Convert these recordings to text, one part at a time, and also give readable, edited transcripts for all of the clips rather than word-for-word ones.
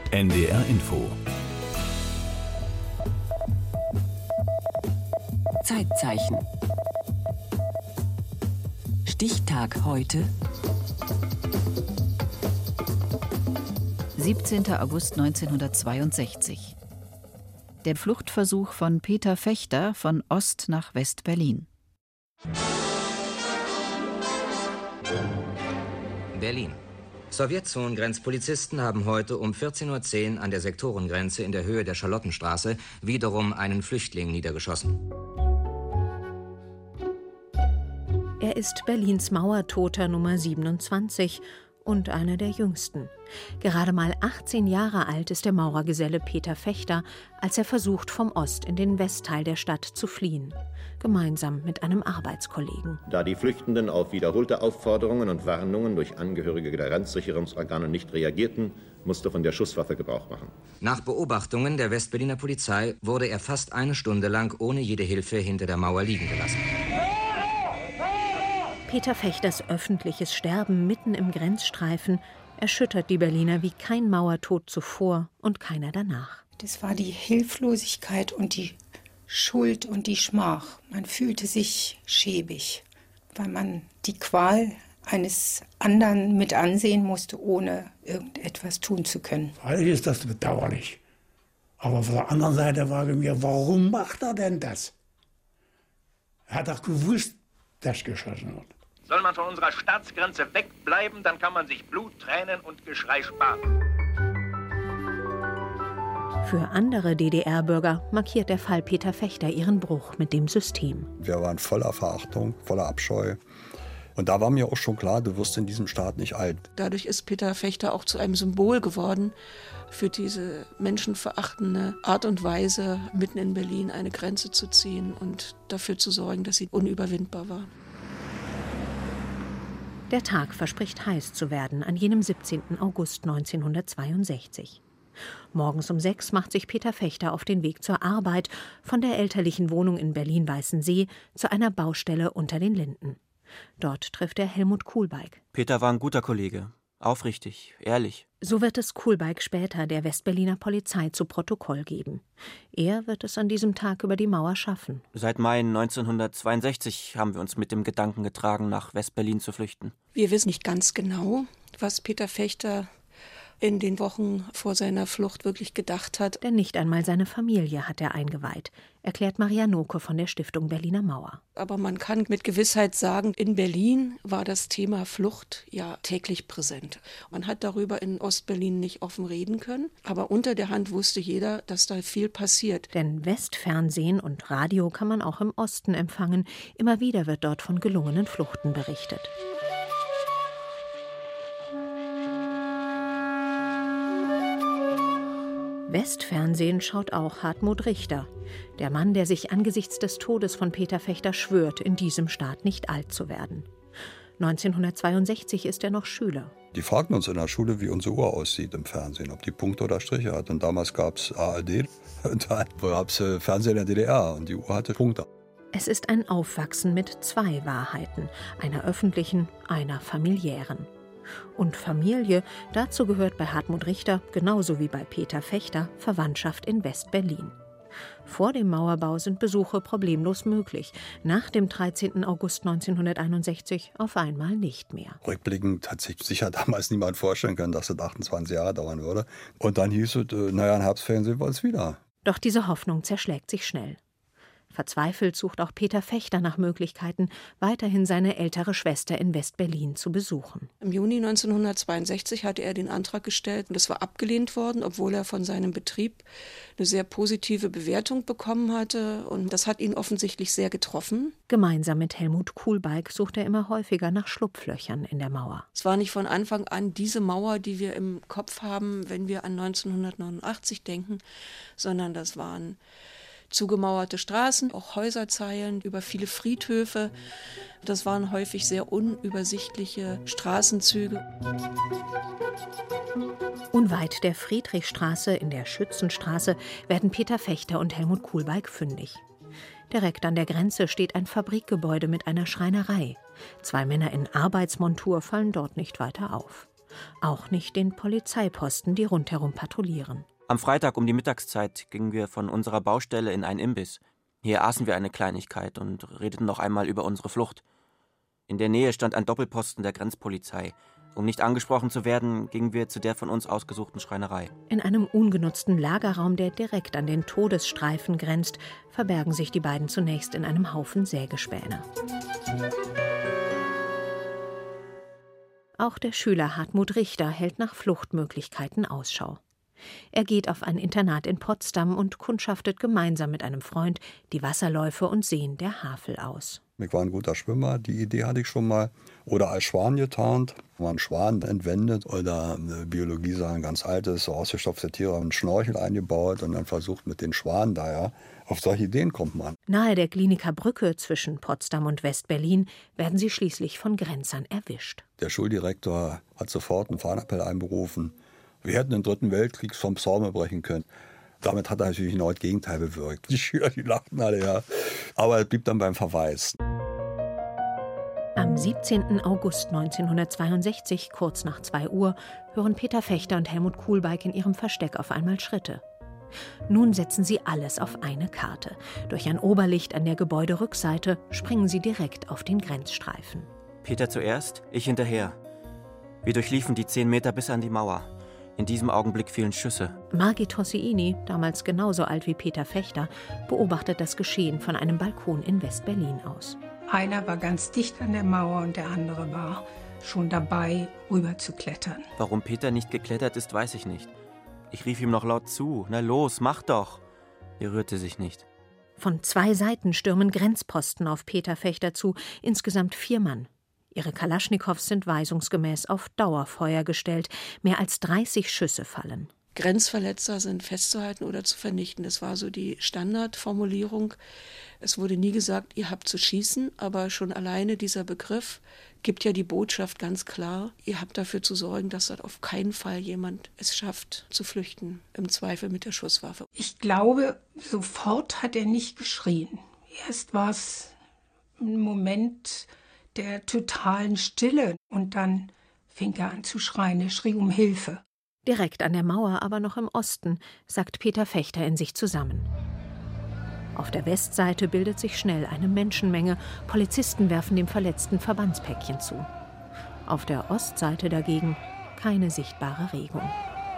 NDR Info. Zeitzeichen. Stichtag heute. 17. August 1962. Der Fluchtversuch von Peter Fechter von Ost nach West-Berlin. Berlin. Sowjetzonengrenzpolizisten haben heute um 14:10 Uhr an der Sektorengrenze in der Höhe der Charlottenstraße wiederum einen Flüchtling niedergeschossen. Er ist Berlins Mauertoter Nummer 27 und einer der jüngsten. Gerade mal 18 Jahre alt ist der Maurergeselle Peter Fechter, als er versucht, vom Ost in den Westteil der Stadt zu fliehen. Gemeinsam mit einem Arbeitskollegen. Da die Flüchtenden auf wiederholte Aufforderungen und Warnungen durch Angehörige der Grenzsicherungsorgane nicht reagierten, musste von der Schusswaffe Gebrauch machen. Nach Beobachtungen der Westberliner Polizei wurde er fast eine Stunde lang ohne jede Hilfe hinter der Mauer liegen gelassen. Peter Fechters öffentliches Sterben mitten im Grenzstreifen erschüttert die Berliner wie kein Mauertod zuvor und keiner danach. Das war die Hilflosigkeit und die Schuld und die Schmach. Man fühlte sich schäbig, weil man die Qual eines anderen mit ansehen musste, ohne irgendetwas tun zu können. Freilich ist das bedauerlich. Aber von der anderen Seite war mir, warum macht er denn das? Er hat doch gewusst, dass geschossen wird. Soll man von unserer Staatsgrenze wegbleiben, dann kann man sich Blut, Tränen und Geschrei sparen. Für andere DDR-Bürger markiert der Fall Peter Fechter ihren Bruch mit dem System. Wir waren voller Verachtung, voller Abscheu. Und da war mir auch schon klar, du wirst in diesem Staat nicht alt. Dadurch ist Peter Fechter auch zu einem Symbol geworden für diese menschenverachtende Art und Weise, mitten in Berlin eine Grenze zu ziehen und dafür zu sorgen, dass sie unüberwindbar war. Der Tag verspricht heiß zu werden an jenem 17. August 1962. Morgens um 6 macht sich Peter Fechter auf den Weg zur Arbeit von der elterlichen Wohnung in Berlin-Weißensee zu einer Baustelle unter den Linden. Dort trifft er Helmut Kuhlbeig. Peter war ein guter Kollege, aufrichtig, ehrlich. So wird es Kuhlbeig später der Westberliner Polizei zu Protokoll geben. Er wird es an diesem Tag über die Mauer schaffen. Seit Mai 1962 haben wir uns mit dem Gedanken getragen, nach Westberlin zu flüchten. Wir wissen nicht ganz genau, was Peter Fechter in den Wochen vor seiner Flucht wirklich gedacht hat. Denn nicht einmal seine Familie hat er eingeweiht, erklärt Maria Noke von der Stiftung Berliner Mauer. Aber man kann mit Gewissheit sagen, in Berlin war das Thema Flucht ja täglich präsent. Man hat darüber in Ostberlin nicht offen reden können, aber unter der Hand wusste jeder, dass da viel passiert. Denn Westfernsehen und Radio kann man auch im Osten empfangen. Immer wieder wird dort von gelungenen Fluchten berichtet. Westfernsehen schaut auch Hartmut Richter, der Mann, der sich angesichts des Todes von Peter Fechter schwört, in diesem Staat nicht alt zu werden. 1962 ist er noch Schüler. Die fragten uns in der Schule, wie unsere Uhr aussieht im Fernsehen, ob die Punkte oder Striche hat. Und damals gab es ARD, und dann gab es Fernsehen in der DDR und die Uhr hatte Punkte. Es ist ein Aufwachsen mit 2 Wahrheiten, einer öffentlichen, einer familiären. Und Familie, dazu gehört bei Hartmut Richter, genauso wie bei Peter Fechter, Verwandtschaft in West-Berlin. Vor dem Mauerbau sind Besuche problemlos möglich. Nach dem 13. August 1961 auf einmal nicht mehr. Rückblickend hat sich sicher damals niemand vorstellen können, dass das 28 Jahre dauern würde. Und dann hieß es, naja, in Herbstferien sehen wir uns wieder. Doch diese Hoffnung zerschlägt sich schnell. Verzweifelt sucht auch Peter Fechter nach Möglichkeiten, weiterhin seine ältere Schwester in West-Berlin zu besuchen. Im Juni 1962 hatte er den Antrag gestellt und es war abgelehnt worden, obwohl er von seinem Betrieb eine sehr positive Bewertung bekommen hatte. Und das hat ihn offensichtlich sehr getroffen. Gemeinsam mit Helmut Kuhlbeig sucht er immer häufiger nach Schlupflöchern in der Mauer. Es war nicht von Anfang an diese Mauer, die wir im Kopf haben, wenn wir an 1989 denken, sondern das waren zugemauerte Straßen, auch Häuserzeilen über viele Friedhöfe. Das waren häufig sehr unübersichtliche Straßenzüge. Unweit der Friedrichstraße in der Schützenstraße werden Peter Fechter und Helmut Kuhlbeig fündig. Direkt an der Grenze steht ein Fabrikgebäude mit einer Schreinerei. 2 Männer in Arbeitsmontur fallen dort nicht weiter auf. Auch nicht den Polizeiposten, die rundherum patrouillieren. Am Freitag um die Mittagszeit gingen wir von unserer Baustelle in einen Imbiss. Hier aßen wir eine Kleinigkeit und redeten noch einmal über unsere Flucht. In der Nähe stand ein Doppelposten der Grenzpolizei. Um nicht angesprochen zu werden, gingen wir zu der von uns ausgesuchten Schreinerei. In einem ungenutzten Lagerraum, der direkt an den Todesstreifen grenzt, verbergen sich die beiden zunächst in einem Haufen Sägespäne. Auch der Schüler Hartmut Richter hält nach Fluchtmöglichkeiten Ausschau. Er geht auf ein Internat in Potsdam und kundschaftet gemeinsam mit einem Freund die Wasserläufe und Seen der Havel aus. Ich war ein guter Schwimmer, die Idee hatte ich schon mal. Oder als Schwan getarnt, wenn man einen Schwan entwendet oder Biologie sagen, ganz altes, so ausgestopfte Tiere, einen Schnorchel eingebaut und dann versucht mit den Schwanen daher. Auf solche Ideen kommt man. Nahe der Kliniker Brücke zwischen Potsdam und West-Berlin werden sie schließlich von Grenzern erwischt. Der Schuldirektor hat sofort einen Warnappell einberufen. Wir hätten den 3. Weltkrieg vom Zaun brechen können. Damit hat er natürlich genau das Gegenteil bewirkt. Die Schüler, die lachten alle, ja. Aber es blieb dann beim Verweis. Am 17. August 1962, kurz nach 2 Uhr, hören Peter Fechter und Helmut Kuhlbeik in ihrem Versteck auf einmal Schritte. Nun setzen sie alles auf eine Karte. Durch ein Oberlicht an der Gebäuderückseite springen sie direkt auf den Grenzstreifen. Peter zuerst, ich hinterher. Wir durchliefen die 10 Meter bis an die Mauer. In diesem Augenblick fielen Schüsse. Margit Hosseini, damals genauso alt wie Peter Fechter, beobachtet das Geschehen von einem Balkon in West-Berlin aus. Einer war ganz dicht an der Mauer und der andere war schon dabei, rüber zu klettern. Warum Peter nicht geklettert ist, weiß ich nicht. Ich rief ihm noch laut zu. Na los, mach doch. Er rührte sich nicht. Von 2 Seiten stürmen Grenzposten auf Peter Fechter zu, insgesamt 4 Mann. Ihre Kalaschnikows sind weisungsgemäß auf Dauerfeuer gestellt. Mehr als 30 Schüsse fallen. Grenzverletzer sind festzuhalten oder zu vernichten. Das war so die Standardformulierung. Es wurde nie gesagt, ihr habt zu schießen, aber schon alleine dieser Begriff gibt ja die Botschaft ganz klar, ihr habt dafür zu sorgen, dass dort auf keinen Fall jemand es schafft, zu flüchten, im Zweifel mit der Schusswaffe. Ich glaube, sofort hat er nicht geschrien. Erst war es ein Moment der totalen Stille und dann fing er an zu schreien, er schrie um Hilfe. Direkt an der Mauer, aber noch im Osten, sackt Peter Fechter in sich zusammen. Auf der Westseite bildet sich schnell eine Menschenmenge. Polizisten werfen dem Verletzten Verbandspäckchen zu. Auf der Ostseite dagegen keine sichtbare Regung.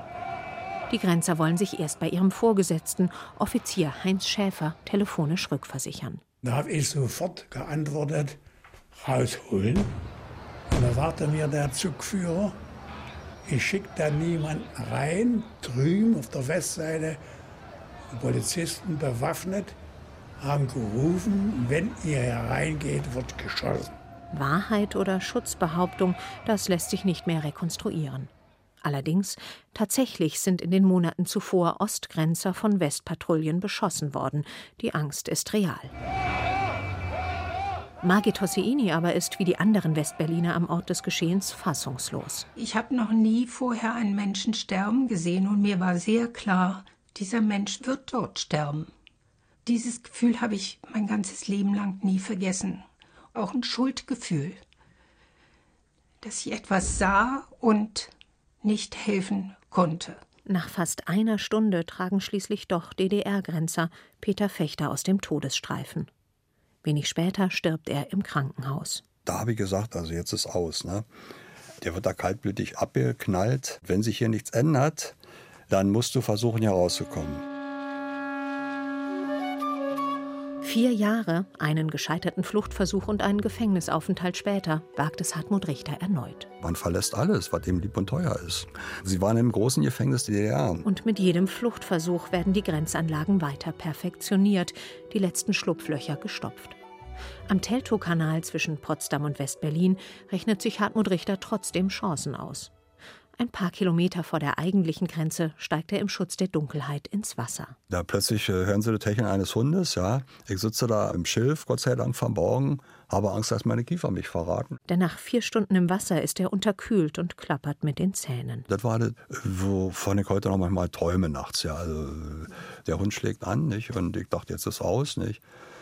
Die Grenzer wollen sich erst bei ihrem Vorgesetzten, Offizier Heinz Schäfer, telefonisch rückversichern. Da habe ich sofort geantwortet, rausholen. Und da sagte mir der Zugführer, ich schicke da niemanden rein, drüben auf der Westseite, die Polizisten bewaffnet, haben gerufen, wenn ihr hereingeht, wird geschossen. Wahrheit oder Schutzbehauptung, das lässt sich nicht mehr rekonstruieren. Allerdings, tatsächlich sind in den Monaten zuvor Ostgrenzer von Westpatrouillen beschossen worden. Die Angst ist real. Margit Hosseini aber ist wie die anderen Westberliner am Ort des Geschehens fassungslos. Ich habe noch nie vorher einen Menschen sterben gesehen und mir war sehr klar, dieser Mensch wird dort sterben. Dieses Gefühl habe ich mein ganzes Leben lang nie vergessen. Auch ein Schuldgefühl, dass ich etwas sah und nicht helfen konnte. Nach fast einer Stunde tragen schließlich doch DDR-Grenzer Peter Fechter aus dem Todesstreifen. Wenig später stirbt er im Krankenhaus. Da habe ich gesagt, also jetzt ist aus. Ne? Der wird da kaltblütig abgeknallt. Wenn sich hier nichts ändert, dann musst du versuchen, hier rauszukommen. 4 Jahre, einen gescheiterten Fluchtversuch und einen Gefängnisaufenthalt später, wagt es Hartmut Richter erneut. Man verlässt alles, was ihm lieb und teuer ist. Sie waren im großen Gefängnis der DDR. Und mit jedem Fluchtversuch werden die Grenzanlagen weiter perfektioniert, die letzten Schlupflöcher gestopft. Am Teltow-Kanal zwischen Potsdam und West-Berlin rechnet sich Hartmut Richter trotzdem Chancen aus. Ein paar Kilometer vor der eigentlichen Grenze steigt er im Schutz der Dunkelheit ins Wasser. Da plötzlich hören sie das Hecheln eines Hundes. Ja. Ich sitze da im Schilf, Gott sei Dank verborgen, habe Angst, dass meine Kiefer mich verraten. Denn nach 4 Stunden im Wasser ist er unterkühlt und klappert mit den Zähnen. Das war das, wovon ich heute noch manchmal träume nachts. Ja. Also, der Hund schlägt an, nicht? Und ich dachte, jetzt ist aus. Nicht?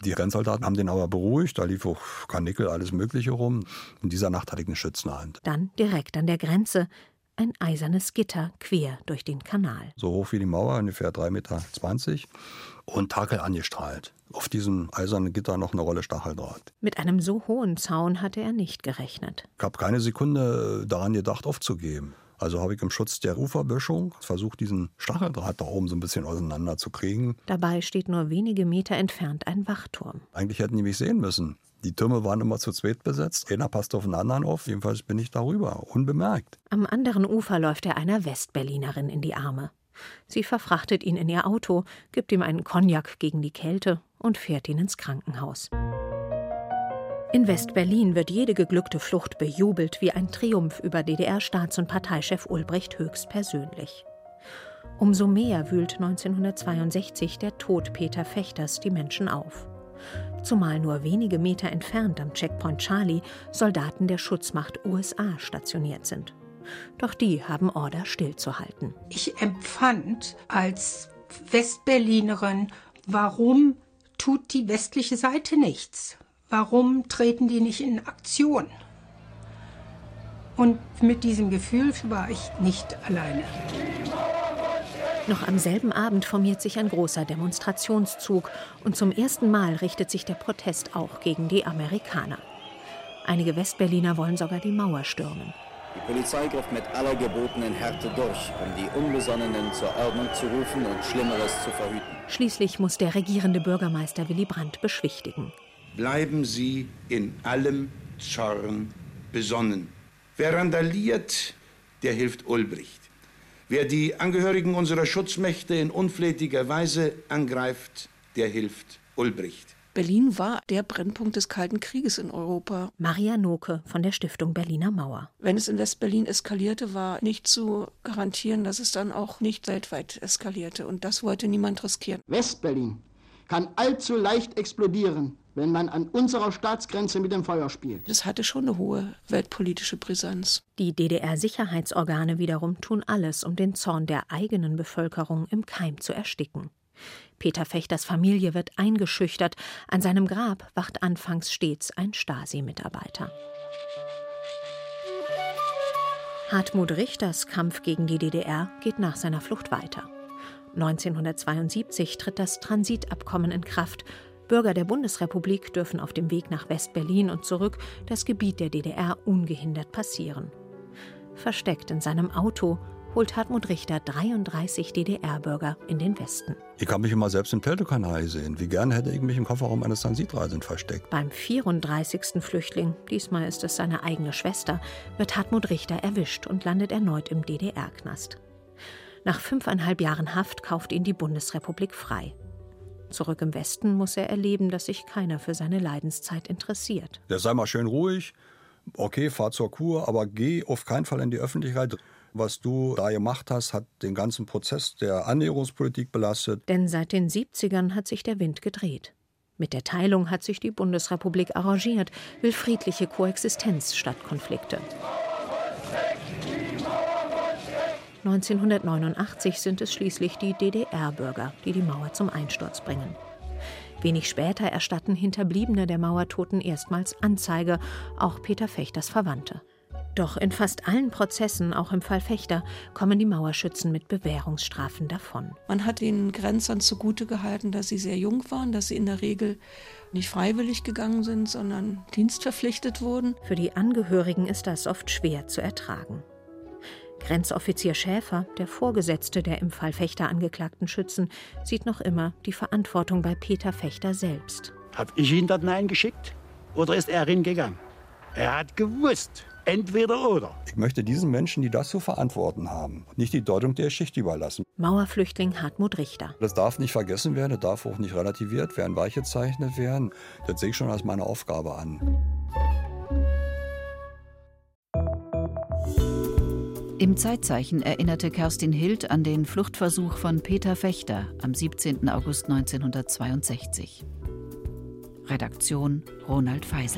Die Grenzsoldaten haben den aber beruhigt, da lief auch Karnickel, alles Mögliche rum. In dieser Nacht hatte ich eine schützende Hand. Dann direkt an der Grenze ein eisernes Gitter quer durch den Kanal. So hoch wie die Mauer, ungefähr 3,20 Meter und Hakel angestrahlt. Auf diesem eisernen Gitter noch eine Rolle Stacheldraht. Mit einem so hohen Zaun hatte er nicht gerechnet. Ich habe keine Sekunde daran gedacht, aufzugeben. Also habe ich im Schutz der Uferböschung versucht, diesen Stacheldraht da oben so ein bisschen auseinander zu kriegen. Dabei steht nur wenige Meter entfernt ein Wachturm. Eigentlich hätten die mich sehen müssen. Die Türme waren immer zu zweit besetzt. Einer passte auf den anderen auf. Jedenfalls bin ich darüber, unbemerkt. Am anderen Ufer läuft er einer Westberlinerin in die Arme. Sie verfrachtet ihn in ihr Auto, gibt ihm einen Cognac gegen die Kälte und fährt ihn ins Krankenhaus. In West-Berlin wird jede geglückte Flucht bejubelt wie ein Triumph über DDR-Staats- und Parteichef Ulbricht höchstpersönlich. Umso mehr wühlt 1962 der Tod Peter Fechters die Menschen auf. Zumal nur wenige Meter entfernt am Checkpoint Charlie Soldaten der Schutzmacht USA stationiert sind. Doch die haben Order stillzuhalten. Ich empfand als Westberlinerin, warum tut die westliche Seite nichts? Warum treten die nicht in Aktion? Und mit diesem Gefühl war ich nicht alleine. Noch am selben Abend formiert sich ein großer Demonstrationszug und zum ersten Mal richtet sich der Protest auch gegen die Amerikaner. Einige Westberliner wollen sogar die Mauer stürmen. Die Polizei griff mit aller gebotenen Härte durch, um die Unbesonnenen zur Ordnung zu rufen und Schlimmeres zu verhüten. Schließlich muss der regierende Bürgermeister Willy Brandt beschwichtigen. Bleiben Sie in allem Zorn besonnen. Wer randaliert, der hilft Ulbricht. Wer die Angehörigen unserer Schutzmächte in unflätiger Weise angreift, der hilft Ulbricht. Berlin war der Brennpunkt des Kalten Krieges in Europa. Maria Noke von der Stiftung Berliner Mauer. Wenn es in Westberlin eskalierte, war nicht zu garantieren, dass es dann auch nicht weltweit eskalierte. Und das wollte niemand riskieren. Westberlin kann allzu leicht explodieren, wenn man an unserer Staatsgrenze mit dem Feuer spielt. Das hatte schon eine hohe weltpolitische Brisanz. Die DDR-Sicherheitsorgane wiederum tun alles, um den Zorn der eigenen Bevölkerung im Keim zu ersticken. Peter Fechters Familie wird eingeschüchtert. An seinem Grab wacht anfangs stets ein Stasi-Mitarbeiter. Hartmut Richters Kampf gegen die DDR geht nach seiner Flucht weiter. 1972 tritt das Transitabkommen in Kraft. Bürger der Bundesrepublik dürfen auf dem Weg nach West-Berlin und zurück das Gebiet der DDR ungehindert passieren. Versteckt in seinem Auto holt Hartmut Richter 33 DDR-Bürger in den Westen. Ich habe mich immer selbst im Teltow-Kanal gesehen. Wie gerne hätte ich mich im Kofferraum eines Transitreisenden versteckt. Beim 34. Flüchtling, diesmal ist es seine eigene Schwester, wird Hartmut Richter erwischt und landet erneut im DDR-Knast. Nach 5,5 Jahren Haft kauft ihn die Bundesrepublik frei. Zurück im Westen muss er erleben, dass sich keiner für seine Leidenszeit interessiert. Sei mal schön ruhig. Okay, fahr zur Kur, aber geh auf keinen Fall in die Öffentlichkeit. Was du da gemacht hast, hat den ganzen Prozess der Annäherungspolitik belastet. Denn seit den 70ern hat sich der Wind gedreht. Mit der Teilung hat sich die Bundesrepublik arrangiert, will friedliche Koexistenz statt Konflikte. 1989 sind es schließlich die DDR-Bürger, die die Mauer zum Einsturz bringen. Wenig später erstatten Hinterbliebene der Mauertoten erstmals Anzeige, auch Peter Fechters Verwandte. Doch in fast allen Prozessen, auch im Fall Fechter, kommen die Mauerschützen mit Bewährungsstrafen davon. Man hat den Grenzern zugute gehalten, dass sie sehr jung waren, dass sie in der Regel nicht freiwillig gegangen sind, sondern dienstverpflichtet wurden. Für die Angehörigen ist das oft schwer zu ertragen. Grenzoffizier Schäfer, der Vorgesetzte der im Fall Fechter angeklagten Schützen, sieht noch immer die Verantwortung bei Peter Fechter selbst. Hab ich ihn dort hineingeschickt oder ist er hingegangen? Er hat gewusst, entweder oder. Ich möchte diesen Menschen, die das zu verantworten haben, nicht die Deutung der Geschichte überlassen. Mauerflüchtling Hartmut Richter. Das darf nicht vergessen werden, das darf auch nicht relativiert werden, weichgezeichnet werden. Das sehe ich schon als meine Aufgabe an. Im Zeitzeichen erinnerte Kerstin Hild an den Fluchtversuch von Peter Fechter am 17. August 1962. Redaktion Ronald Feisel.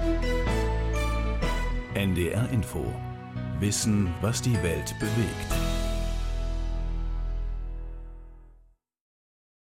NDR Info. Wissen, was die Welt bewegt.